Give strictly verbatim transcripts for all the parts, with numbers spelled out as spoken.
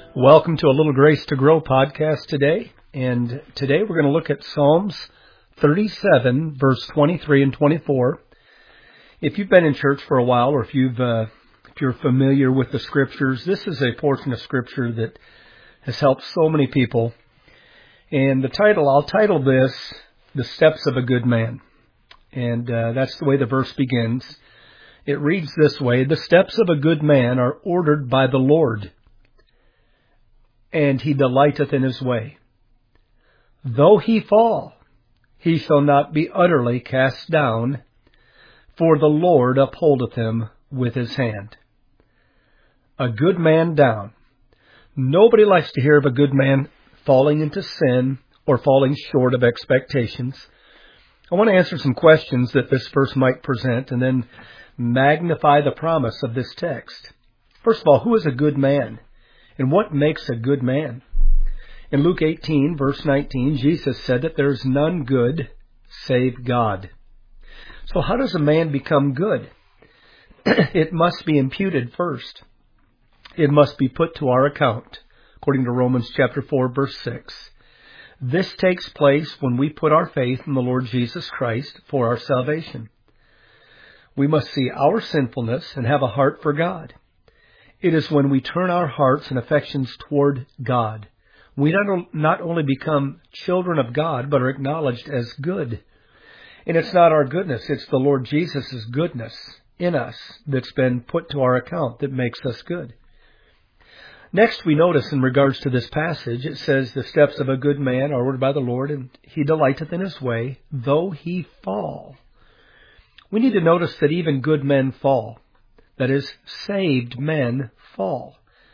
Welcome to a Little Grace to Grow podcast today. And today we're going to look at Psalms thirty-seven, verse twenty-three and twenty-four. If you've been in church for a while, or if you've uh, if you're familiar with the scriptures, this is a portion of scripture that has helped so many people. And the title, I'll title this, The Steps of a Good Man. And uh, that's the way the verse begins. It reads this way: The steps of a good man are ordered by the Lord, and he delighteth in his way. Though he fall, he shall not be utterly cast down, for the Lord upholdeth him with his hand. A good man down. Nobody likes to hear of a good man falling into sin or falling short of expectations. I want to answer some questions that this verse might present and then magnify the promise of this text. First of all, who is a good man? And what makes a good man? In Luke eighteen, verse nineteen, Jesus said that there is none good save God. So how does a man become good? It must be imputed first. It must be put to our account, according to Romans chapter four, verse six. This takes place when we put our faith in the Lord Jesus Christ for our salvation. We must see our sinfulness and have a heart for God. It is when we turn our hearts and affections toward God. We not, not only become children of God, but are acknowledged as good. And it's not our goodness, it's the Lord Jesus' goodness in us that's been put to our account that makes us good. Next, we notice in regards to this passage, it says, the steps of a good man are ordered by the Lord, and he delighteth in his way, though he fall. We need to notice that even good men fall. That is, saved men fall.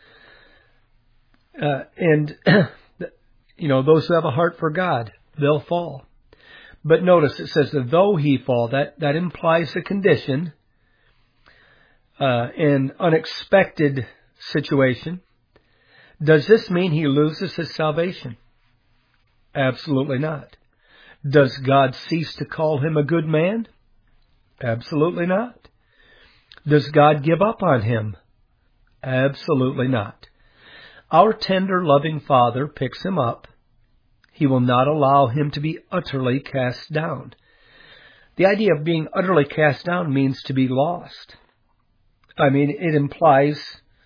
Uh, and, you know, those who have a heart for God, they'll fall. But notice it says that though he fall, that, that implies a condition, uh, an unexpected situation. Does this mean he loses his salvation? Absolutely not. Does God cease to call him a good man? Absolutely not. Does God give up on him? Absolutely not. Our tender, loving Father picks him up. He will not allow him to be utterly cast down. The idea of being utterly cast down means to be lost. I mean, it implies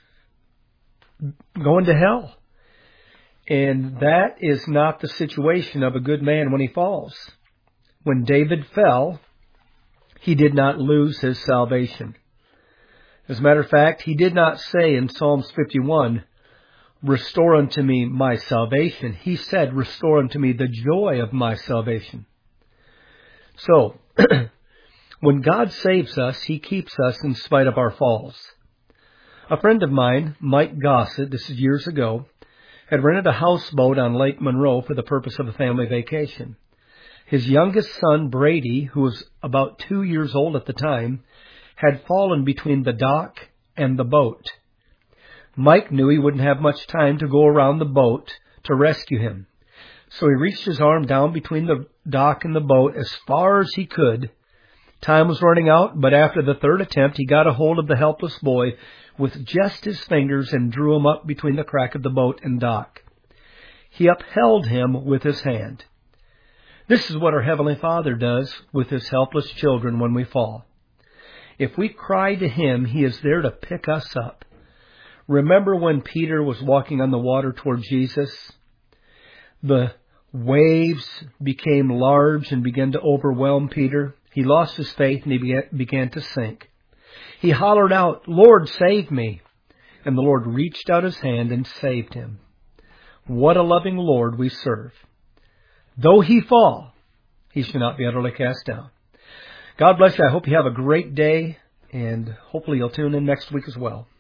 going to hell. And that is not the situation of a good man when he falls. When David fell, he did not lose his salvation. As a matter of fact, he did not say in Psalms fifty-one, restore unto me my salvation. He said, restore unto me the joy of my salvation. So, when God saves us, he keeps us in spite of our falls. A friend of mine, Mike Gossett, this is years ago, had rented a houseboat on Lake Monroe for the purpose of a family vacation. His youngest son, Brady, who was about two years old at the time, had fallen between the dock and the boat. Mike knew he wouldn't have much time to go around the boat to rescue him. So he reached his arm down between the dock and the boat as far as he could. Time was running out, but after the third attempt, he got a hold of the helpless boy with just his fingers and drew him up between the crack of the boat and dock. He upheld him with his hand. This is what our Heavenly Father does with his helpless children when we fall. If we cry to him, he is there to pick us up. Remember when Peter was walking on the water toward Jesus? The waves became large and began to overwhelm Peter. He lost his faith and he began to sink. He hollered out, Lord, save me. And the Lord reached out his hand and saved him. What a loving Lord we serve. Though he fall, he shall not be utterly cast down. God bless you. I hope you have a great day, and hopefully you'll tune in next week as well.